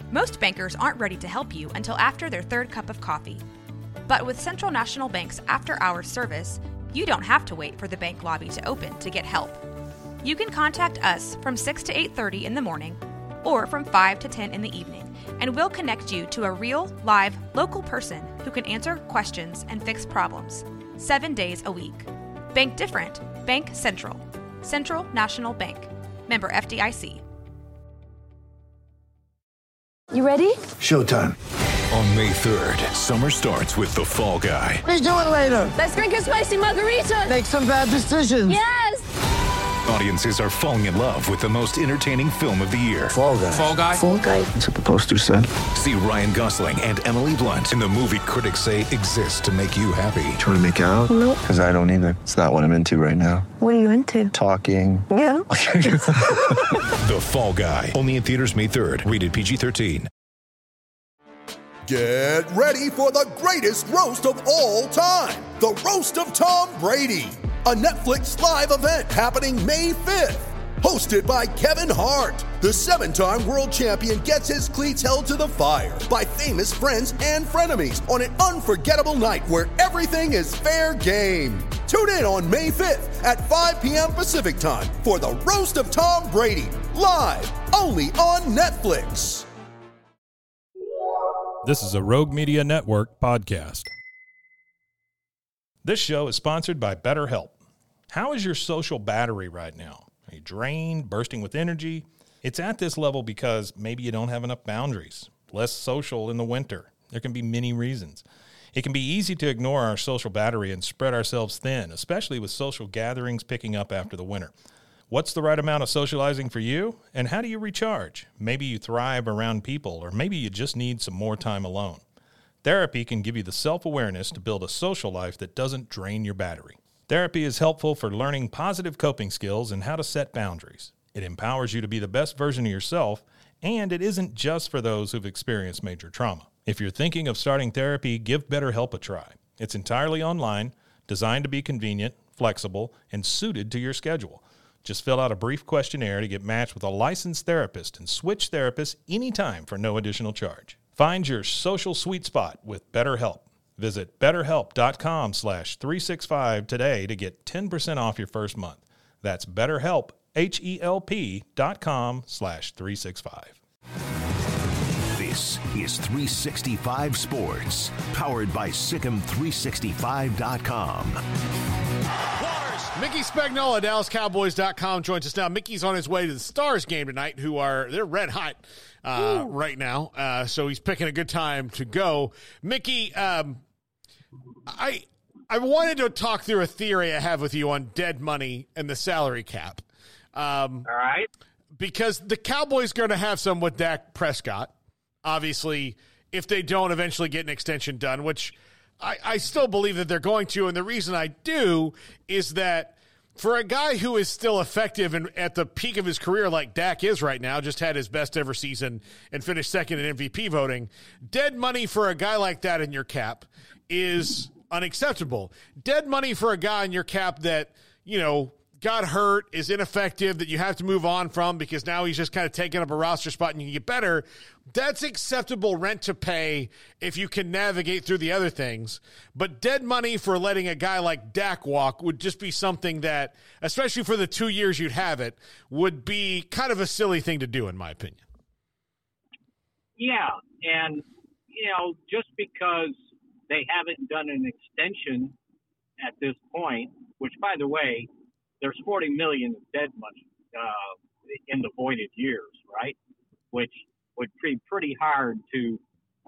Most bankers aren't ready to help you until after their third cup of coffee. But with Central National Bank's after-hours service, you don't have to wait for the bank lobby to open to get help. You can contact us from 6 to 8:30 in the morning or from 5 to 10 in the evening, and we'll connect you to a real, live, local person who can answer questions and fix problems 7 days a week. Bank different. Bank Central. Central National Bank. Member FDIC. You ready? Showtime. On May 3rd, summer starts with The Fall Guy. Let's do it later. Let's drink a spicy margarita. Make some bad decisions. Yes! Audiences are falling in love with the most entertaining film of the year. Fall Guy. Fall Guy? Fall guy. That's what the poster said. See Ryan Gosling and Emily Blunt in the movie critics say exists to make you happy. Trying to make it out? Nope. Because I don't either. It's not what I'm into right now. What are you into? Talking. Yeah. The Fall Guy. Only in theaters May 3rd. Rated PG-13. Get ready for the greatest roast of all time. The Roast of Tom Brady. A Netflix live event happening May 5th. Hosted by Kevin Hart. The 7-time world champion gets his cleats held to the fire by famous friends and frenemies on an unforgettable night where everything is fair game. Tune in on May 5th at 5 p.m. Pacific time for the Roast of Tom Brady. Live only on Netflix. This is a Rogue Media Network podcast. This show is sponsored by BetterHelp. How is your social battery right now? Are you drained, bursting with energy? It's at this level because maybe you don't have enough boundaries, less social in the winter. There can be many reasons. It can be easy to ignore our social battery and spread ourselves thin, especially with social gatherings picking up after the winter. What's the right amount of socializing for you, and how do you recharge? Maybe you thrive around people, or maybe you just need some more time alone. Therapy can give you the self-awareness to build a social life that doesn't drain your battery. Therapy is helpful for learning positive coping skills and how to set boundaries. It empowers you to be the best version of yourself, and it isn't just for those who've experienced major trauma. If you're thinking of starting therapy, give BetterHelp a try. It's entirely online, designed to be convenient, flexible, and suited to your schedule. Just fill out a brief questionnaire to get matched with a licensed therapist and switch therapists anytime for no additional charge. Find your social sweet spot with BetterHelp. Visit BetterHelp.com/365 today to get 10% off your first month. That's BetterHelp, HELP.com/365. This is 365 Sports, powered by SicEm365.com. Mickey Spagnola, DallasCowboys.com, joins us now. Mickey's on his way to the Stars game tonight, they're red hot right now, so he's picking a good time to go. Mickey, I wanted to talk through a theory I have with you on dead money and the salary cap. All right. Because the Cowboys are going to have some with Dak Prescott, obviously, if they don't eventually get an extension done, which I still believe that they're going to, and the reason I do is that for a guy who is still effective and at the peak of his career like Dak is right now, just had his best ever season and finished second in MVP voting, dead money for a guy like that in your cap is unacceptable. Dead money for a guy in your cap that, got hurt, is ineffective, that you have to move on from because now he's just kind of taking up a roster spot and you can get better, that's acceptable rent to pay if you can navigate through the other things. But dead money for letting a guy like Dak walk would just be something that, especially for the 2 years you'd have it, would be kind of a silly thing to do, in my opinion. Yeah, and, just because they haven't done an extension at this point, which, by the way, there's $40 million of dead money in the voided years, right? Which would be pretty hard to,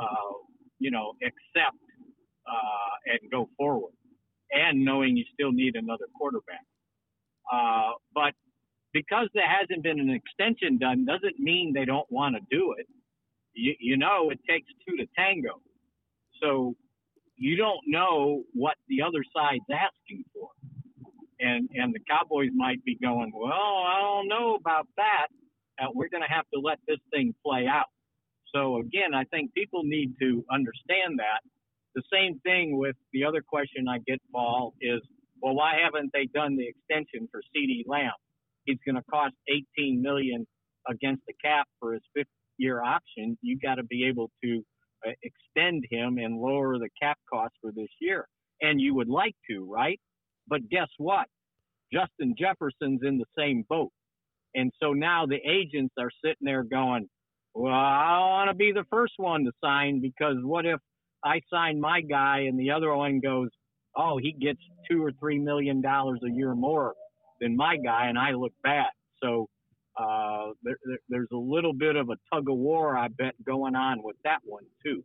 accept and go forward. And knowing you still need another quarterback. But because there hasn't been an extension done doesn't mean they don't want to do it. It takes two to tango. So you don't know what the other side's asking for. And the Cowboys might be going, well, I don't know about that. We're going to have to let this thing play out. So, again, I think people need to understand that. The same thing with the other question I get, Paul, is, well, why haven't they done the extension for CeeDee Lamb? He's going to cost $18 million against the cap for his year option, you got to be able to extend him and lower the cap cost for this year. And you would like to, right? But guess what? Justin Jefferson's in the same boat. And so now the agents are sitting there going, well, I want to be the first one to sign, because what if I sign my guy and the other one goes, oh, he gets $2 or $3 million a year more than my guy, and I look bad. So there's a little bit of a tug of war, I bet, going on with that one too.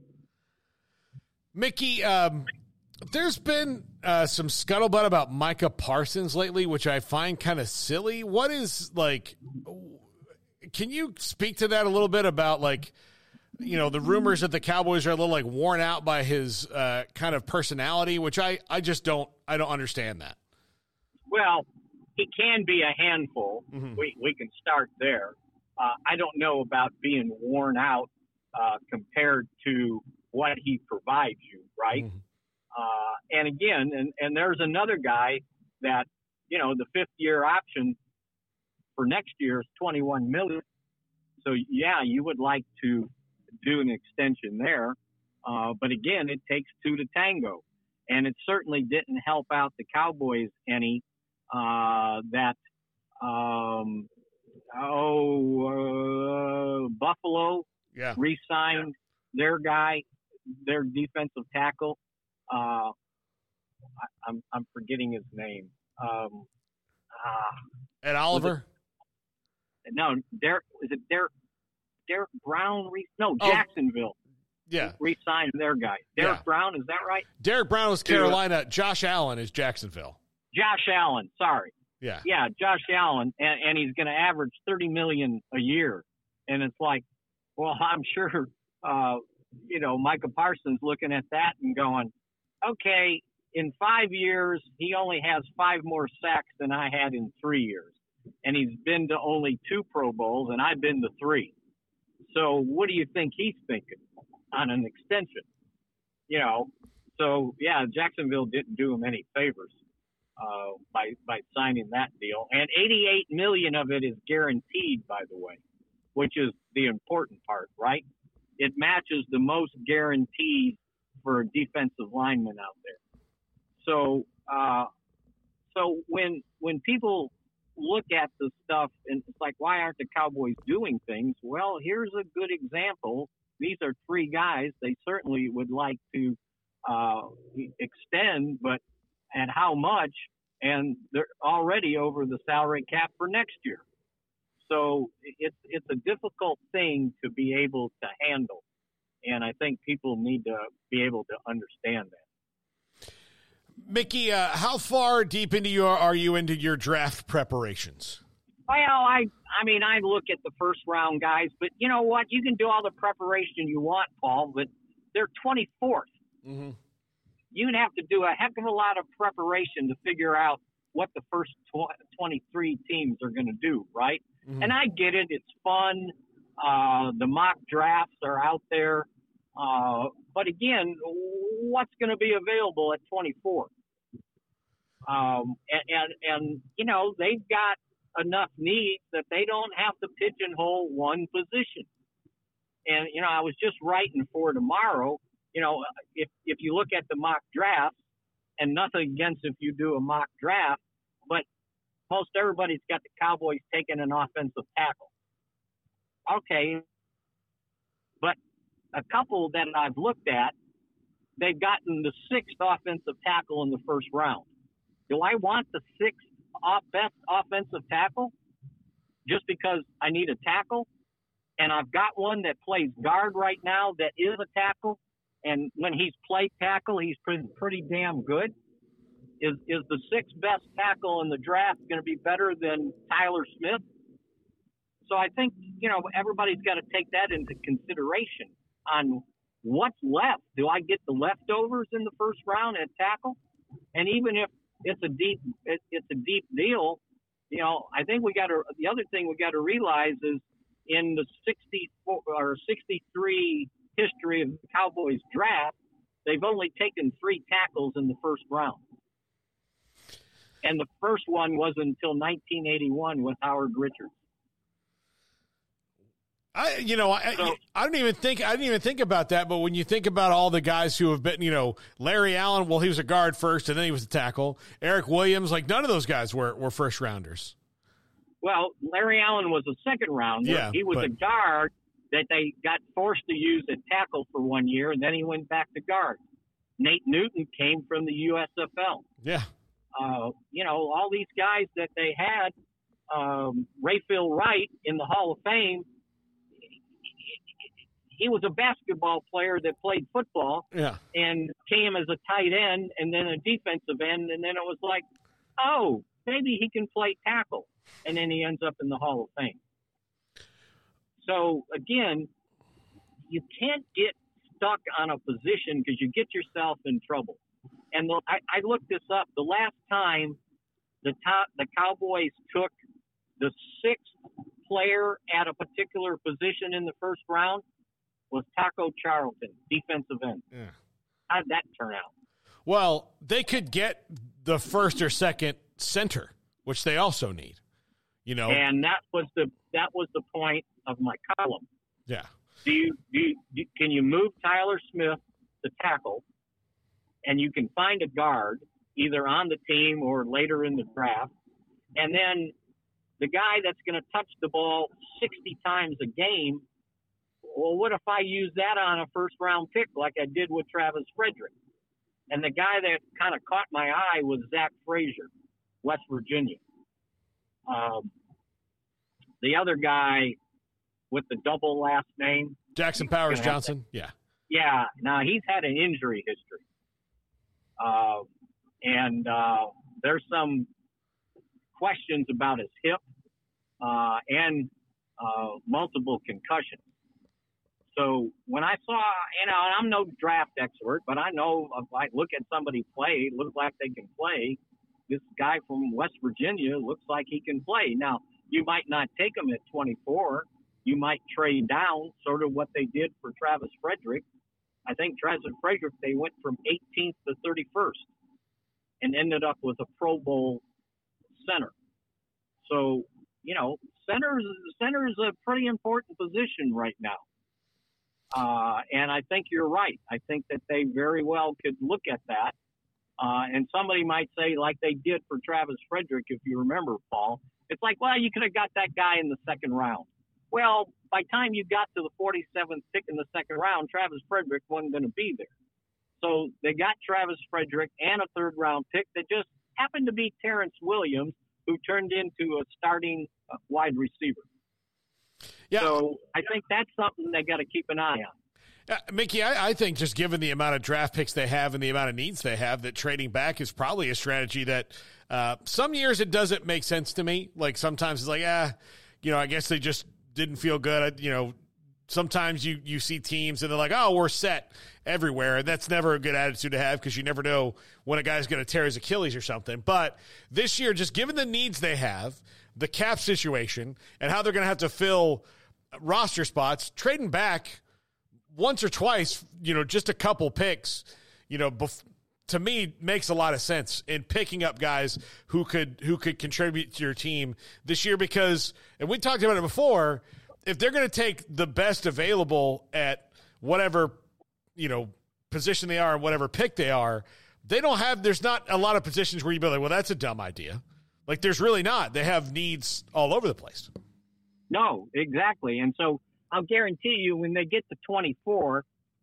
Mickey, there's been some scuttlebutt about Micah Parsons lately, which I find kind of silly. What is, like, can you speak to that a little bit about, like, you know, the rumors that the Cowboys are a little, like, worn out by his kind of personality, which I just don't understand that. Well, he can be a handful. Mm-hmm. We can start there. I don't know about being worn out compared to what he provides you, right? Mm-hmm. And again, and there's another guy that, you know, the 5th-year option for next year is $21 million. So, yeah, you would like to do an extension there. But, again, it takes two to tango. And it certainly didn't help out the Cowboys any Buffalo re-signed their guy, their defensive tackle. I'm forgetting his name. Ed Oliver? Derek Brown? Jacksonville. Yeah. Re-signed their guy. Derek Brown, is that right? Derek Brown was Carolina. Josh Allen is Jacksonville. Josh Allen, sorry. Yeah. Yeah, Josh Allen, and he's going to average $30 million a year. And it's like, well, I'm sure, Micah Parsons looking at that and going, okay, in 5 years, he only has 5 more sacks than I had in 3 years. And he's been to only 2 Pro Bowls, and I've been to 3. So what do you think he's thinking on an extension? You know, so, yeah, Jacksonville didn't do him any favors by signing that deal. And $88 million of it is guaranteed, by the way, which is the important part, right? It matches the most guaranteed for a defensive lineman out there. So when people look at the stuff and it's like, why aren't the Cowboys doing things? Well, here's a good example. These are 3 guys. They certainly would like to extend, but at how much? And they're already over the salary cap for next year. So it's a difficult thing to be able to handle. And I think people need to be able to understand that. Mickey, how far deep are you into your draft preparations? Well, I look at the first round guys, but you know what? You can do all the preparation you want, Paul, but they're 24th. Mm-hmm. You'd have to do a heck of a lot of preparation to figure out what the first 23 teams are going to do, right? Mm-hmm. And I get it. It's fun. The mock drafts are out there. But again, what's going to be available at 24? And you know, they've got enough needs that they don't have to pigeonhole one position. And, you know, I was just writing for tomorrow, you know, if you look at the mock drafts, and nothing against if you do a mock draft, but most everybody's got the Cowboys taking an offensive tackle. Okay. But a couple that I've looked at, they've gotten the 6th offensive tackle in the first round. Do I want the 6th best offensive tackle just because I need a tackle? And I've got one that plays guard right now that is a tackle. And when he's played tackle, he's pretty damn good. Is the 6th best tackle in the draft going to be better than Tyler Smith? So I think, you know, everybody's got to take that into consideration on what's left. Do I get the leftovers in the first round at tackle? And even if it's a deep deal, you know, I think the other thing we got to realize is in the 64 or 63 history of the Cowboys draft, they've only taken 3 tackles in the first round. And the first one wasn't until 1981 with Howard Richards. I didn't even think about that. But when you think about all the guys who have been, Larry Allen, well, he was a guard first, and then he was a tackle. Eric Williams, like none of those guys were first rounders. Well, Larry Allen was a second rounder. Yeah, he was a guard that they got forced to use at tackle for 1 year, and then he went back to guard. Nate Newton came from the USFL. Yeah. All these guys that they had, Rayfield Wright in the Hall of Fame, he was a basketball player that played football and came as a tight end and then a defensive end, and then it was like, oh, maybe he can play tackle, and then he ends up in the Hall of Fame. So, again, you can't get stuck on a position because you get yourself in trouble. And I looked this up. The last time the Cowboys took the sixth player at a particular position in the first round was Taco Charlton, defensive end. Yeah. How did that turn out? Well, they could get the first or second center, which they also need. And that was the point of my column. Yeah. Can you move Tyler Smith to tackle, and you can find a guard either on the team or later in the draft, and then the guy that's going to touch the ball 60 times a game? Well, what if I use that on a first-round pick like I did with Travis Frederick? And the guy that kind of caught my eye was Zach Frazier, West Virginia. The other guy with the double last name. Jackson Powers Johnson? Yeah. Yeah. Now, he's had an injury history. And there's some questions about his hip and multiple concussions. So when I saw, and I'm no draft expert, but I know if I look at somebody play, it looks like they can play. This guy from West Virginia looks like he can play. Now, you might not take him at 24. You might trade down, sort of what they did for Travis Frederick. I think Travis Frederick, they went from 18th to 31st and ended up with a Pro Bowl center. So, center is a pretty important position right now. And I think you're right. I think that they very well could look at that. And somebody might say, like they did for Travis Frederick, if you remember, Paul, it's like, well, you could have got that guy in the second round. Well, by the time you got to the 47th pick in the second round, Travis Frederick wasn't going to be there. So they got Travis Frederick and a third-round pick that just happened to be Terrence Williams, who turned into a starting wide receiver. Yeah. So I think that's something they got to keep an eye on. Mickey, I think just given the amount of draft picks they have and the amount of needs they have, that trading back is probably a strategy that some years it doesn't make sense to me. Like sometimes it's like, I guess they just didn't feel good. Sometimes you see teams and they're like, oh, we're set everywhere. And that's never a good attitude to have because you never know when a guy's going to tear his Achilles or something. But this year, just given the needs they have, the cap situation, and how they're going to have to fill roster spots, trading back once or twice, just a couple picks, to me makes a lot of sense in picking up guys who could contribute to your team this year because, and we talked about it before, if they're going to take the best available at whatever, position they are and whatever pick they are, there's not a lot of positions where you'd be like, well, that's a dumb idea. Like there's really not. They have needs all over the place. No, exactly. And so I'll guarantee you when they get to 24,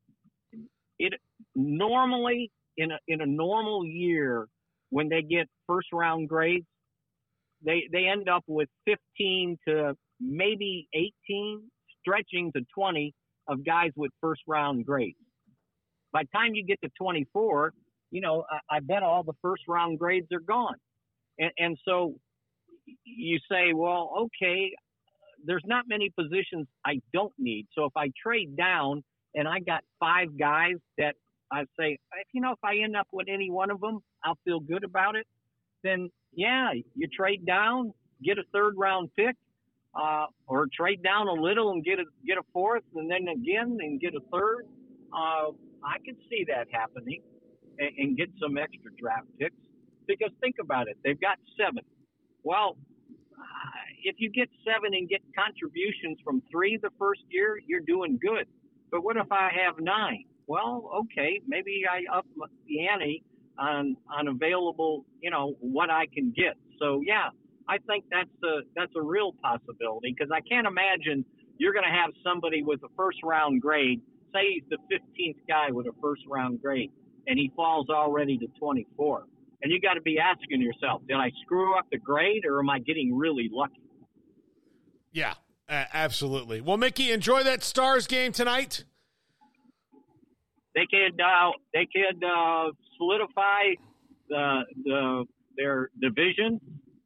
it normally in a normal year when they get first round grades, they end up with 15 to maybe 18, stretching to 20 of guys with first round grades. By the time you get to 24, I bet all the first round grades are gone. And so you say, well, okay, there's not many positions I don't need. So if I trade down and I got 5 guys that I say, if I end up with any one of them, I'll feel good about it. Then, yeah, you trade down, get a third-round pick, or trade down a little and get a fourth, and then again and get a third. I could see that happening and get some extra draft picks. Because think about it, they've got 7. Well, if you get 7 and get contributions from 3 the first year, you're doing good. But what if I have 9? Well, okay, maybe I up the ante on available, what I can get. So yeah, I think that's a real possibility, because I can't imagine you're going to have somebody with a first round grade. Say he's the 15th guy with a first round grade, and he falls already to 24. And you got to be asking yourself, did I screw up the grade, or am I getting really lucky? Yeah, absolutely. Well, Mickey, enjoy that Stars game tonight. They could solidify their division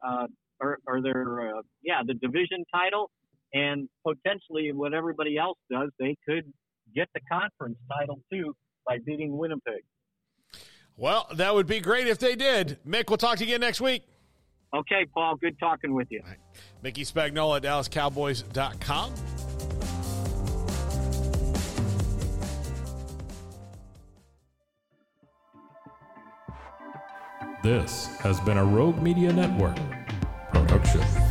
the division title, and potentially what everybody else does, they could get the conference title too by beating Winnipeg. Well, that would be great if they did. Mick, we'll talk to you again next week. Okay, Paul. Good talking with you. All right. Mickey Spagnola at DallasCowboys.com. This has been a Rogue Media Network production.